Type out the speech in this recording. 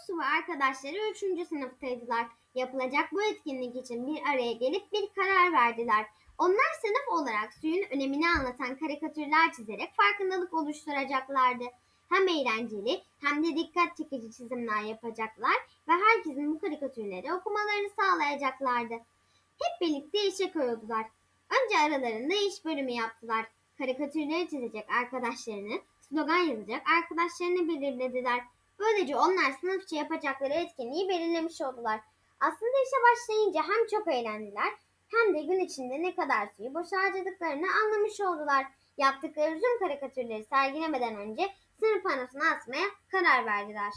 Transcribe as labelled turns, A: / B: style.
A: Su ve arkadaşları 3. sınıftaydılar. Yapılacak bu etkinlik için bir araya gelip bir karar verdiler. Onlar sınıf olarak suyun önemini anlatan karikatürler çizerek farkındalık oluşturacaklardı. Hem eğlenceli hem de dikkat çekici çizimler yapacaklar ve herkesin bu karikatürleri okumalarını sağlayacaklardı. Hep birlikte işe koyuldular. Önce aralarında iş bölümü yaptılar. Karikatürleri çizecek arkadaşlarını, slogan yazacak arkadaşlarını belirlediler. Böylece onlar sınıfça yapacakları etkinliği belirlemiş oldular. Aslında işe başlayınca hem çok eğlendiler hem de gün içinde ne kadar suyu boşa harcadıklarını anlamış oldular. Yaptıkları tüm karikatürleri sergilemeden önce sınıf panosuna asmaya karar verdiler.